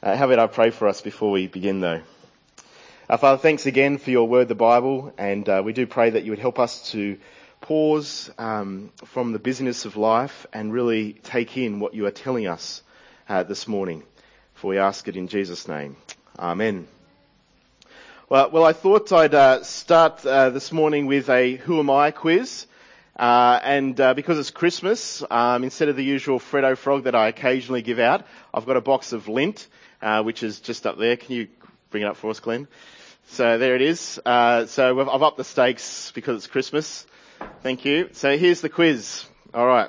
How about I pray for us before we begin though? Father, thanks again for your word, the Bible, and we do pray that you would help us to pause from the busyness of life and really take in what you are telling us this morning. For we ask it in Jesus' name. Amen. Well, I thought I'd start this morning with a Who Am I quiz. And because it's Christmas, instead of the usual Freddo Frog that I occasionally give out, I've got a box of Lindt, which is just up there. Can you bring it up for us, Glenn? So there it is. So I've upped the stakes because it's Christmas. Thank you. So here's the quiz. All right.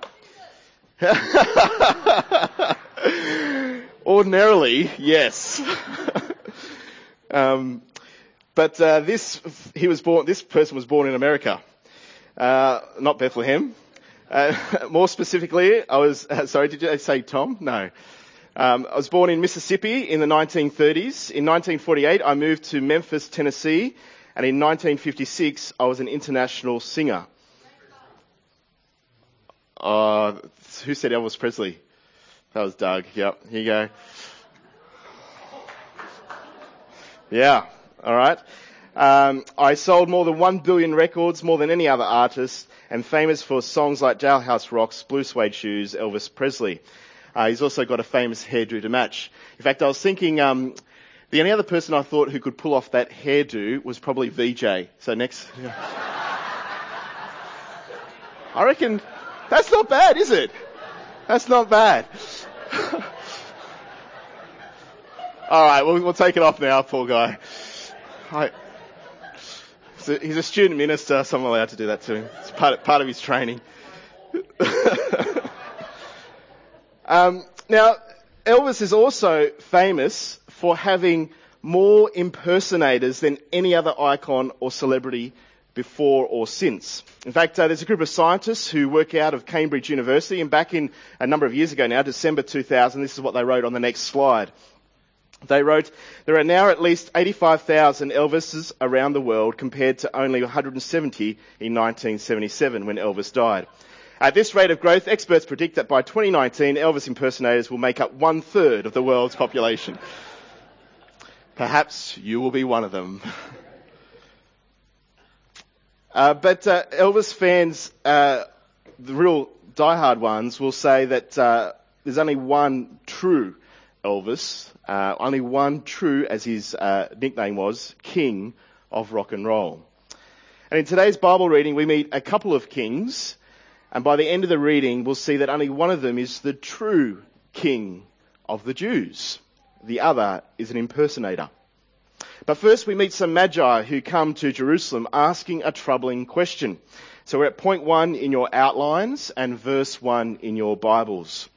Ordinarily, yes. But this person was born in America. Not Bethlehem. More specifically, sorry, did you say Tom? No. I was born in Mississippi in the 1930s. In 1948, I moved to Memphis, Tennessee. And in 1956, I was an international singer. Who said Elvis Presley? That was Doug. Yep, here you go. Yeah, all right. I sold more than 1 billion records, more than any other artist, and famous for songs like Jailhouse Rock's Blue Suede Shoes, Elvis Presley. He's also got a famous hairdo to match. In fact, I was thinking the only other person I thought who could pull off that hairdo was probably VJ. So next. I reckon that's not bad, is it? That's not bad. All right, we'll take it off now, poor guy. He's a student minister, so I'm allowed to do that to him. It's part of his training. Now, Elvis is also famous for having more impersonators than any other icon or celebrity before or since. In fact, there's a group of scientists who work out of Cambridge University, and back in a number of years ago now, December 2000, this is what they wrote on the next slide. They wrote, there are now at least 85,000 Elvises around the world compared to only 170 in 1977 when Elvis died. At this rate of growth, experts predict that by 2019, Elvis impersonators will make up 1/3 of the world's population. Perhaps you will be one of them. But Elvis fans, the real diehard ones, will say that there's only one true Elvis, only one true, as his nickname was, king of rock and roll. And in today's Bible reading, we meet a couple of kings, and by the end of the reading, we'll see that only one of them is the true king of the Jews. The other is an impersonator. But first, we meet some magi who come to Jerusalem asking a troubling question. So we're at point 1 in your outlines and verse 1 in your Bibles.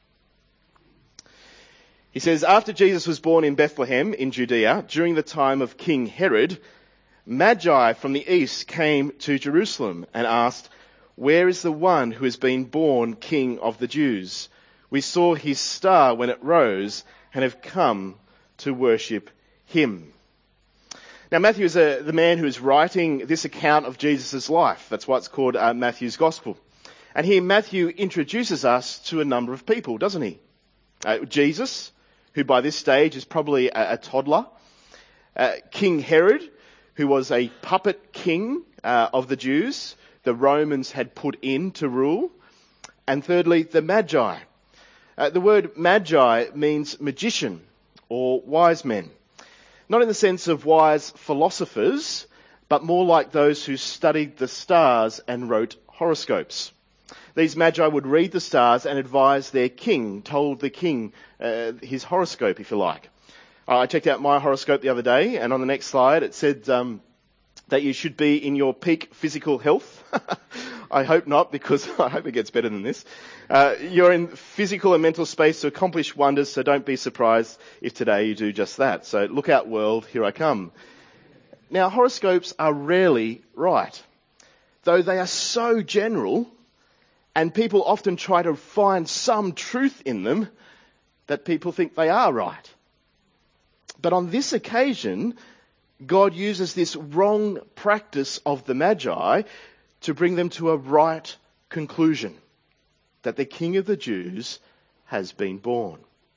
He says, after Jesus was born in Bethlehem in Judea, during the time of King Herod, magi from the east came to Jerusalem and asked, where is the one who has been born King of the Jews? We saw his star when it rose and have come to worship him. Now, Matthew is the man who is writing this account of Jesus' life. That's why it's called Matthew's Gospel. And here Matthew introduces us to a number of people, doesn't he? Jesus, who by this stage is probably a toddler. King Herod, who was a puppet king of the Jews the Romans had put in to rule. And thirdly, the Magi. The word Magi means magician or wise men. Not in the sense of wise philosophers, but more like those who studied the stars and wrote horoscopes. These magi would read the stars and advise their king, told the king his horoscope, if you like. I checked out my horoscope the other day, and on the next slide it said that you should be in your peak physical health. I hope not, because I hope it gets better than this. You're in physical and mental space to accomplish wonders, so don't be surprised if today you do just that. So look out, world, here I come. Now, horoscopes are rarely right, though they are so general, and people often try to find some truth in them that people think they are right. But on this occasion, God uses this wrong practice of the Magi to bring them to a right conclusion, that the King of the Jews has been born.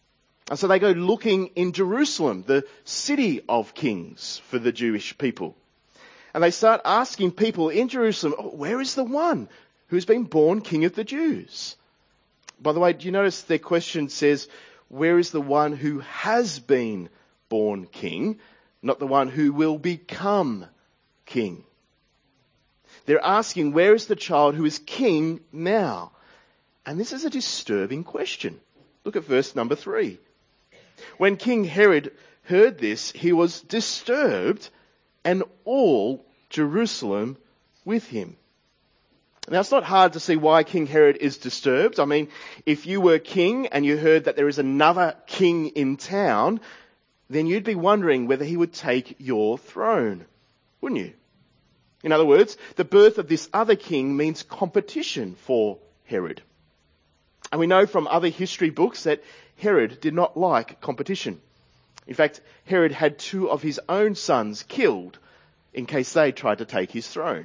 And so they go looking in Jerusalem, the city of kings for the Jewish people. And they start asking people in Jerusalem, where is the one who's been born King of the Jews? By the way, do you notice their question says, where is the one who has been born king, not the one who will become king? They're asking, where is the child who is king now? And this is a disturbing question. Look at verse number 3. When King Herod heard this, he was disturbed, and all Jerusalem with him. Now, it's not hard to see why King Herod is disturbed. I mean, if you were king and you heard that there is another king in town, then you'd be wondering whether he would take your throne, wouldn't you? In other words, the birth of this other king means competition for Herod. And we know from other history books that Herod did not like competition. In fact, Herod had 2 of his own sons killed in case they tried to take his throne.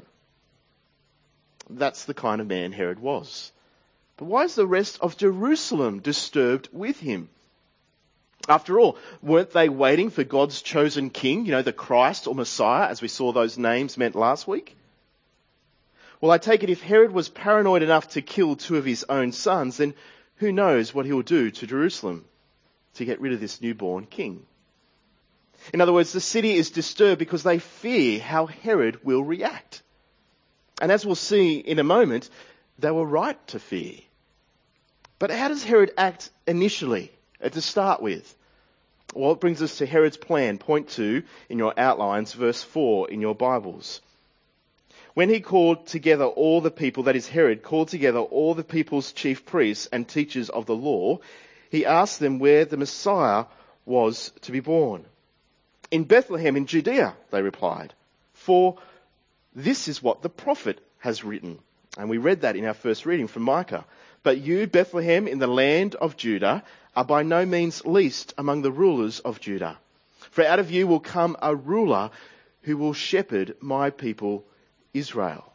That's the kind of man Herod was. But why is the rest of Jerusalem disturbed with him? After all, weren't they waiting for God's chosen king, the Christ or Messiah, as we saw those names meant last week? Well, I take it if Herod was paranoid enough to kill 2 of his own sons, then who knows what he will do to Jerusalem to get rid of this newborn king. In other words, the city is disturbed because they fear how Herod will react. And as we'll see in a moment, they were right to fear. But how does Herod act initially, to start with? Well, it brings us to Herod's plan. Point 2 in your outlines, verse 4 in your Bibles. When he called together all the people, that is Herod, called together all the people's chief priests and teachers of the law, he asked them where the Messiah was to be born. In Bethlehem in Judea, they replied, for this is what the prophet has written. And we read that in our first reading from Micah. But you, Bethlehem, in the land of Judah, are by no means least among the rulers of Judah. For out of you will come a ruler who will shepherd my people Israel.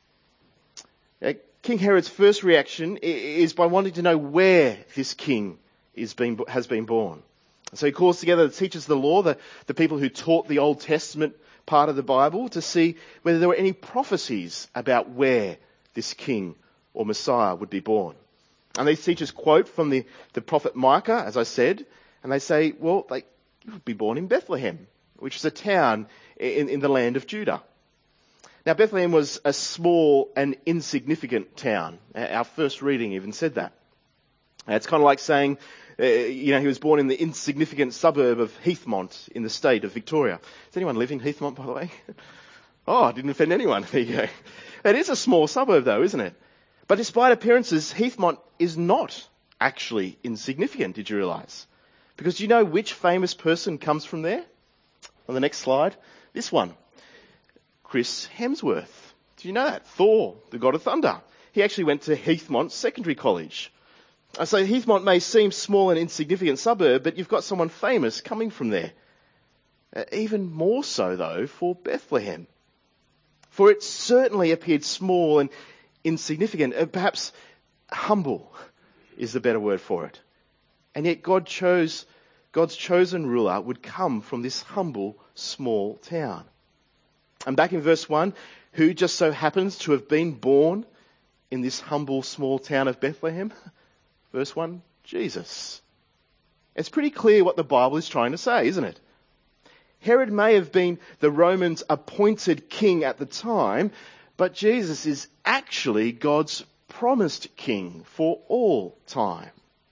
King Herod's first reaction is by wanting to know where this king has been born. So he calls together the teachers of the law, the people who taught the Old Testament part of the Bible, to see whether there were any prophecies about where this king or Messiah would be born. And these teachers quote from the prophet Micah, as I said, and they say, well, he would be born in Bethlehem, which is a town in the land of Judah. Now, Bethlehem was a small and insignificant town. Our first reading even said that. It's kind of like saying, he was born in the insignificant suburb of Heathmont in the state of Victoria. Does anyone live in Heathmont, by the way? Oh, I didn't offend anyone. There you go. It is a small suburb, though, isn't it? But despite appearances, Heathmont is not actually insignificant, did you realise? Because do you know which famous person comes from there? On the next slide, this one. Chris Hemsworth. Do you know that? Thor, the god of thunder. He actually went to Heathmont Secondary College. So Heathmont may seem small and insignificant suburb, but you've got someone famous coming from there. Even more so, though, for Bethlehem. For it certainly appeared small and insignificant, perhaps humble is the better word for it. And yet God's chosen ruler would come from this humble, small town. And back in verse 1, who just so happens to have been born in this humble, small town of Bethlehem? Verse 1, Jesus. It's pretty clear what the Bible is trying to say, isn't it? Herod may have been the Romans' appointed king at the time, but Jesus is actually God's promised king for all time.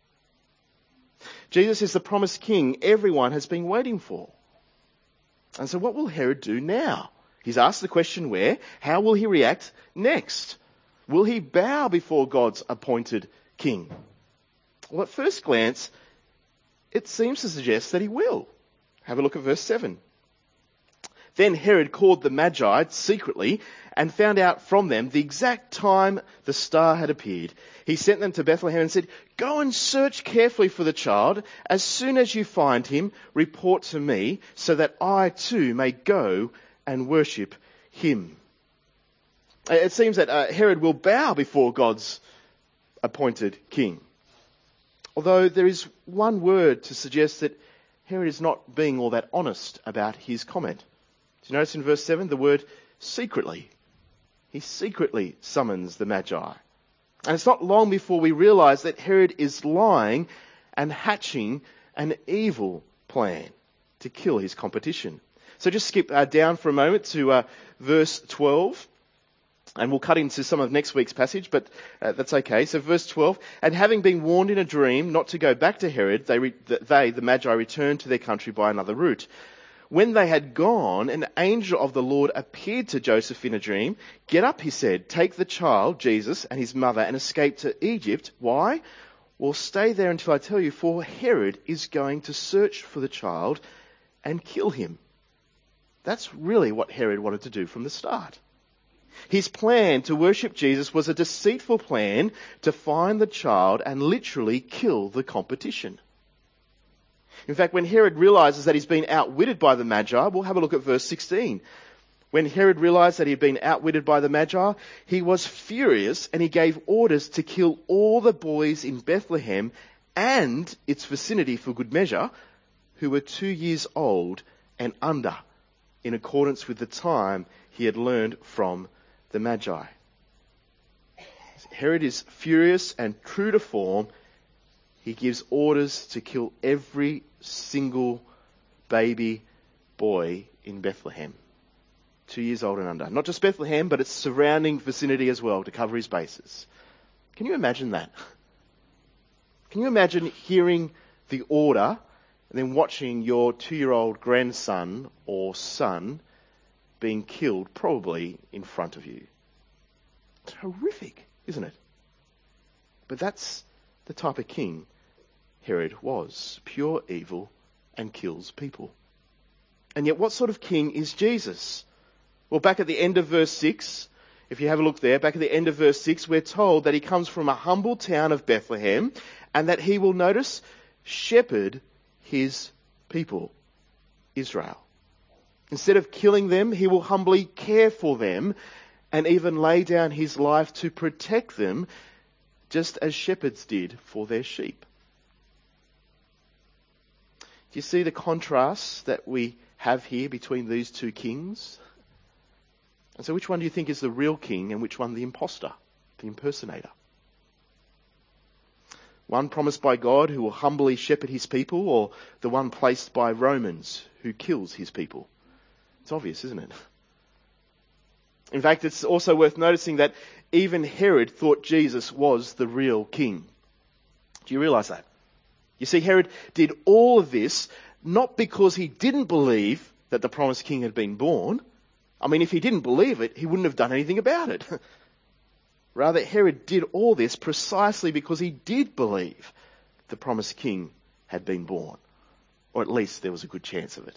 Jesus is the promised king everyone has been waiting for. And so what will Herod do now? He's asked the question where. How will he react next? Will he bow before God's appointed king? Well, at first glance, it seems to suggest that he will. Have a look at verse 7. Then Herod called the Magi secretly and found out from them the exact time the star had appeared. He sent them to Bethlehem and said, "Go and search carefully for the child. As soon as you find him, report to me so that I too may go and worship him." It seems that Herod will bow before God's appointed king. Although there is one word to suggest that Herod is not being all that honest about his comment. Do you notice in verse 7 the word secretly? He secretly summons the Magi. And it's not long before we realise that Herod is lying and hatching an evil plan to kill his competition. So just skip down for a moment to verse 12. And we'll cut into some of next week's passage, but that's okay. So verse 12, and having been warned in a dream not to go back to Herod, the Magi, returned to their country by another route. When they had gone, an angel of the Lord appeared to Joseph in a dream. Get up, he said, take the child, Jesus, and his mother, and escape to Egypt. Why? Well, stay there until I tell you, for Herod is going to search for the child and kill him. That's really what Herod wanted to do from the start. His plan to worship Jesus was a deceitful plan to find the child and literally kill the competition. In fact, when Herod realizes that he's been outwitted by the Magi, we'll have a look at verse 16. When Herod realized that he'd been outwitted by the Magi, he was furious and he gave orders to kill all the boys in Bethlehem and its vicinity for good measure who were 2 years old and under, in accordance with the time he had learned from the Magi. Herod is furious and true to form. He gives orders to kill every single baby boy in Bethlehem, 2 years old and under. Not just Bethlehem, but its surrounding vicinity as well, to cover his bases. Can you imagine that? Can you imagine hearing the order and then watching your 2-year-old grandson or son being killed, probably in front of you? It's horrific, isn't it? But that's the type of king Herod was. Pure evil and kills people. And yet what sort of king is Jesus? Well, back at the end of verse 6, if you have a look there, back at the end of verse 6, we're told that he comes from a humble town of Bethlehem and that he will, notice, shepherd his people, Israel. Instead of killing them, he will humbly care for them and even lay down his life to protect them, just as shepherds did for their sheep. Do you see the contrast that we have here between these two kings? And so which one do you think is the real king and which one the imposter, the impersonator? One promised by God who will humbly shepherd his people, or the one placed by Romans who kills his people? It's obvious, isn't it? In fact, it's also worth noticing that even Herod thought Jesus was the real king. Do you realise that? You see, Herod did all of this not because he didn't believe that the promised king had been born. I mean, if he didn't believe it, he wouldn't have done anything about it. Rather, Herod did all this precisely because he did believe the promised king had been born. Or at least there was a good chance of it.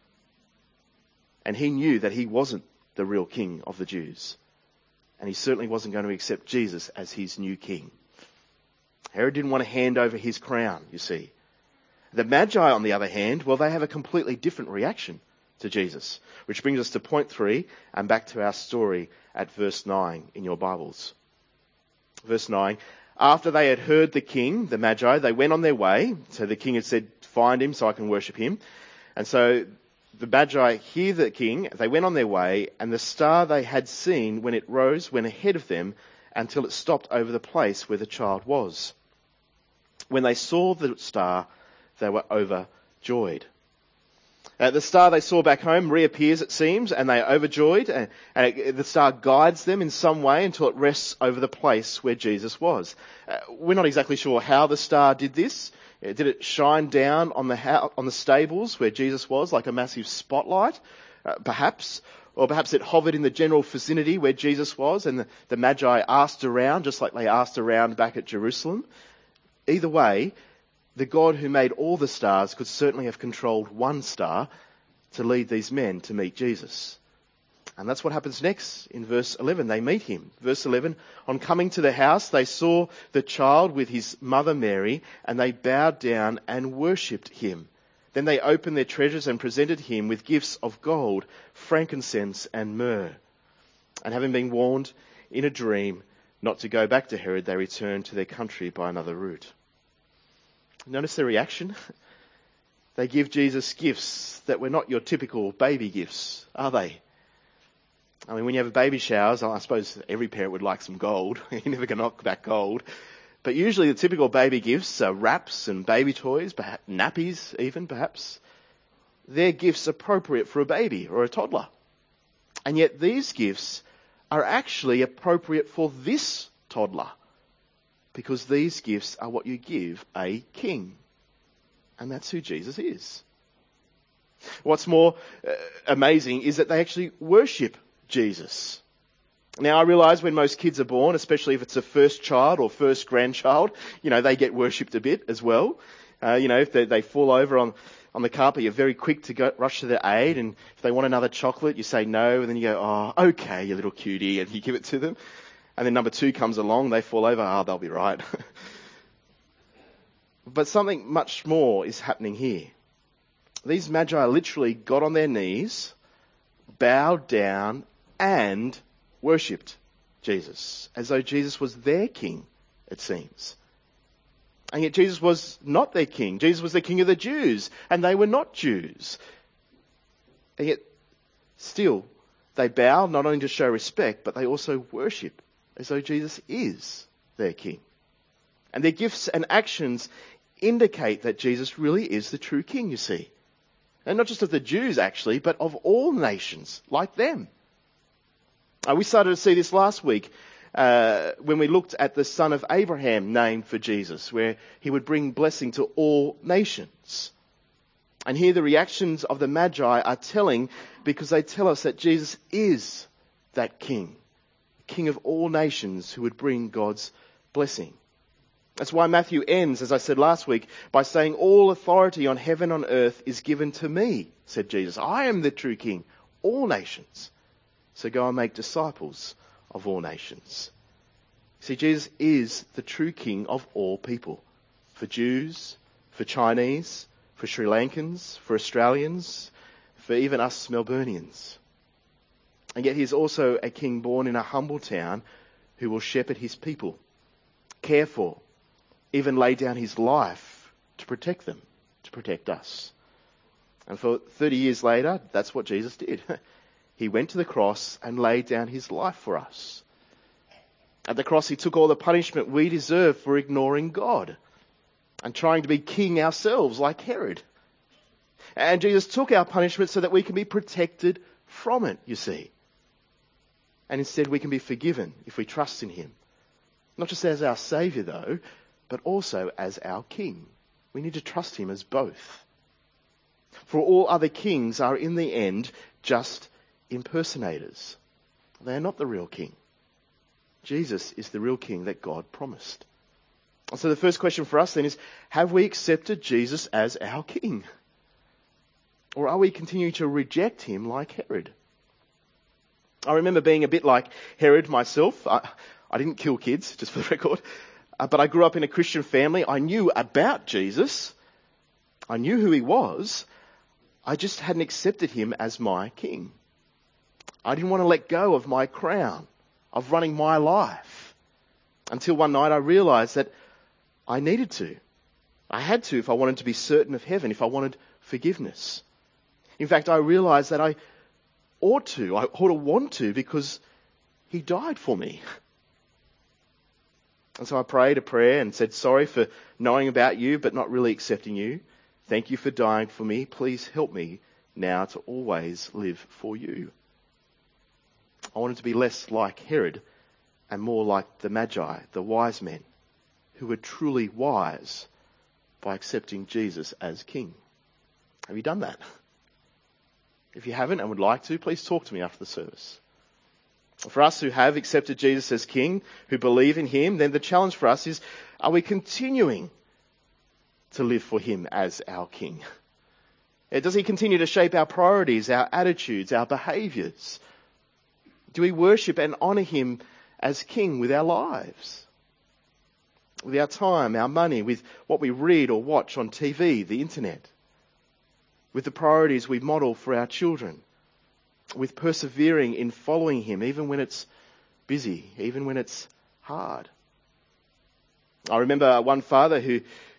And he knew that he wasn't the real king of the Jews. And he certainly wasn't going to accept Jesus as his new king. Herod didn't want to hand over his crown, you see. The Magi, on the other hand, well, they have a completely different reaction to Jesus. Which brings us to point 3 and back to our story at verse 9 in your Bibles. Verse 9, after they had heard the king, the Magi, they went on their way. So the king had said, find him so I can worship him. And so the Magi hear the king, they went on their way, and the star they had seen when it rose went ahead of them until it stopped over the place where the child was. When they saw the star, they were overjoyed. The star they saw back home reappears, it seems, and they are overjoyed. And the star guides them in some way until it rests over the place where Jesus was. We're not exactly sure how the star did this. Did it shine down on the stables where Jesus was like a massive spotlight? Perhaps. Or perhaps it hovered in the general vicinity where Jesus was, and the Magi asked around, just like they asked around back at Jerusalem. Either way, the God who made all the stars could certainly have controlled one star to lead these men to meet Jesus. And that's what happens next in verse 11. They meet him. Verse 11, on coming to the house, they saw the child with his mother Mary, and they bowed down and worshipped him. Then they opened their treasures and presented him with gifts of gold, frankincense, and myrrh. And having been warned in a dream not to go back to Herod, they returned to their country by another route. Notice their reaction. They give Jesus gifts that were not your typical baby gifts, are they? I mean, when you have a baby showers, I suppose every parent would like some gold. You're never going to knock back gold. But usually the typical baby gifts are wraps and baby toys, perhaps nappies even, perhaps. They're gifts appropriate for a baby or a toddler. And yet these gifts are actually appropriate for this toddler, because these gifts are what you give a king. And that's who Jesus is. What's more amazing is that they actually worship Jesus. Now, I realise when most kids are born, especially if it's a first child or first grandchild, they get worshipped a bit as well. If they fall over on the carpet, you're very quick to rush to their aid. And if they want another chocolate, you say no. And then you go, oh, okay, you little cutie. And you give it to them. And then number 2 comes along, they fall over, they'll be right. But something much more is happening here. These magi literally got on their knees, bowed down, and worshipped Jesus, as though Jesus was their king, it seems. And yet Jesus was not their king. Jesus was the king of the Jews, and they were not Jews. And yet, still, they bow not only to show respect, but they also worship as though Jesus is their king. And their gifts and actions indicate that Jesus really is the true king, you see. And not just of the Jews, actually, but of all nations like them. We started to see this last week when we looked at the son of Abraham named for Jesus, where he would bring blessing to all nations. And here the reactions of the Magi are telling, because they tell us that Jesus is that king of all nations who would bring God's blessing. That's why Matthew ends, as I said last week, by saying, all authority on heaven and on earth is given to me, said Jesus. I am the true king, all nations. So go and make disciples of all nations. See, Jesus is the true king of all people. For Jews, for Chinese, for Sri Lankans, for Australians, for even us Melburnians. And yet he is also a king born in a humble town who will shepherd his people, care for, even lay down his life to protect them, to protect us. And for 30 years later, that's what Jesus did. He went to the cross and laid down his life for us. At the cross, he took all the punishment we deserve for ignoring God and trying to be king ourselves like Herod. And Jesus took our punishment so that we can be protected from it, you see. And instead we can be forgiven if we trust in him. Not just as our Saviour, though, but also as our King. We need to trust him as both. For all other kings are in the end just impersonators. They are not the real king. Jesus is the real king that God promised. So the first question for us then is, have we accepted Jesus as our king? Or are we continuing to reject him like Herod? I remember being a bit like Herod myself. I didn't kill kids, just for the record. But I grew up in a Christian family. I knew about Jesus. I knew who he was. I just hadn't accepted him as my king. I didn't want to let go of my crown, of running my life. Until one night I realised that I needed to. I had to if I wanted to be certain of heaven, if I wanted forgiveness. In fact, I realised that I ought to want to, because he died for me. And so I prayed a prayer and said, sorry for knowing about you but not really accepting you. Thank you for dying for me. Please help me now to always live for you. I wanted to be less like Herod and more like the Magi, the wise men, who were truly wise by accepting Jesus as king. Have you done that? If you haven't and would like to, please talk to me after the service. For us who have accepted Jesus as king, who believe in him, then the challenge for us is, are we continuing to live for him as our king? Does he continue to shape our priorities, our attitudes, our behaviours? Do we worship and honour him as king with our lives? With our time, our money, with what we read or watch on TV, the internet? With the priorities we model for our children? With persevering in following him, even when it's busy, even when it's hard? I remember one father who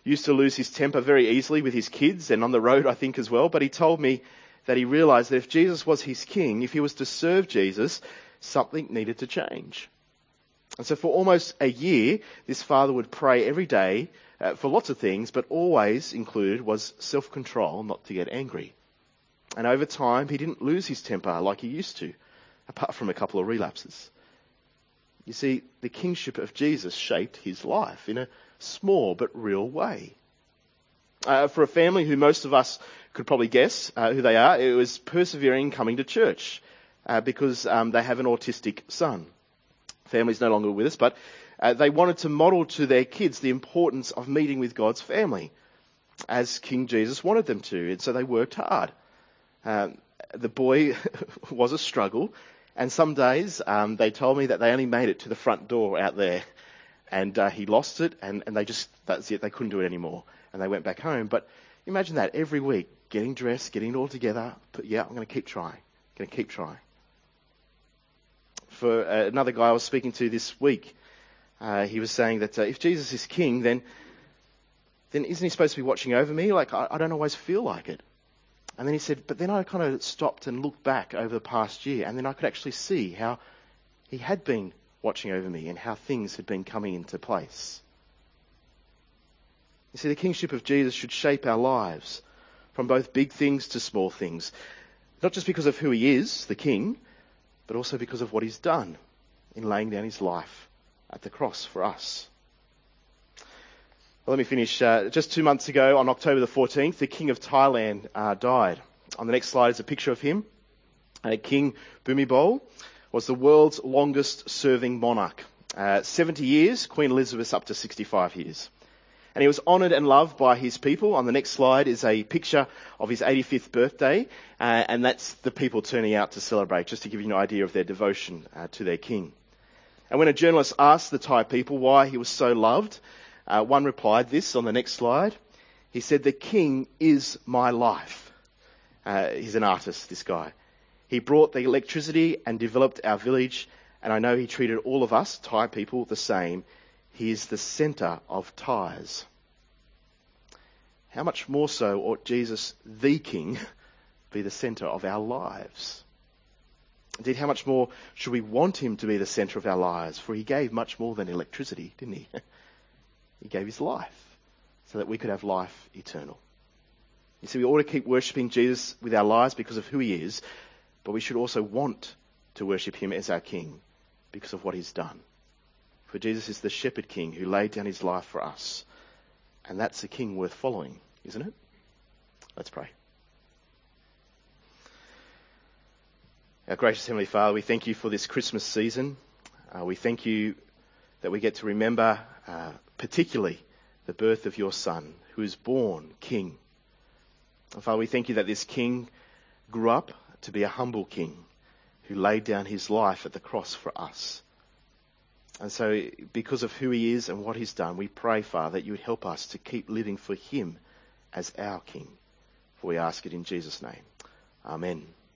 used to lose his temper very easily with his kids and on the road, I think, as well. But he told me that he realised that if Jesus was his king, if he was to serve Jesus, something needed to change. And so for almost a year, this father would pray every day for lots of things, but always included was self-control, not to get angry. And over time, he didn't lose his temper like he used to, apart from a couple of relapses. You see, the kingship of Jesus shaped his life in a small but real way. For a family who most of us could probably guess who they are, it was persevering coming to church because they have an autistic son. Family's no longer with us, but they wanted to model to their kids the importance of meeting with God's family, as King Jesus wanted them to, and so they worked hard. The boy was a struggle, and some days they told me that they only made it to the front door out there, and he lost it, and that's it, they couldn't do it anymore, and they went back home. But imagine that, every week, getting dressed, getting it all together, but yeah, I'm going to keep trying. For another guy I was speaking to this week, he was saying that if Jesus is king, then isn't he supposed to be watching over me? Like, I don't always feel like it. And then he said, but then I kind of stopped and looked back over the past year, and then I could actually see how he had been watching over me and how things had been coming into place. You see, the kingship of Jesus should shape our lives, from both big things to small things. Not just because of who he is, the king, but also because of what he's done in laying down his life at the cross for us. Well, let me finish. Just 2 months ago, on October the 14th, the King of Thailand died. On the next slide is a picture of him. King Bhumibol was the world's longest serving monarch. 70 years, Queen Elizabeth up to 65 years. And he was honoured and loved by his people. On the next slide is a picture of his 85th birthday, and that's the people turning out to celebrate, just to give you an idea of their devotion to their king. And when a journalist asked the Thai people why he was so loved, one replied this on the next slide. He said, "The king is my life." He's an artist, this guy. He brought the electricity and developed our village, and I know he treated all of us, Thai people, the same. He is the centre of Thais. How much more so ought Jesus, the King, be the centre of our lives? Indeed, how much more should we want him to be the centre of our lives? For he gave much more than electricity, didn't he? He gave his life so that we could have life eternal. You see, we ought to keep worshipping Jesus with our lives because of who he is, but we should also want to worship him as our King because of what he's done. For Jesus is the shepherd king who laid down his life for us. And that's a king worth following, isn't it? Let's pray. Our gracious Heavenly Father, we thank you for this Christmas season. We thank you that we get to remember particularly the birth of your Son, who is born King. And Father, we thank you that this King grew up to be a humble king who laid down his life at the cross for us. And so, because of who he is and what he's done, we pray, Father, that you would help us to keep living for him as our King. For we ask it in Jesus' name. Amen.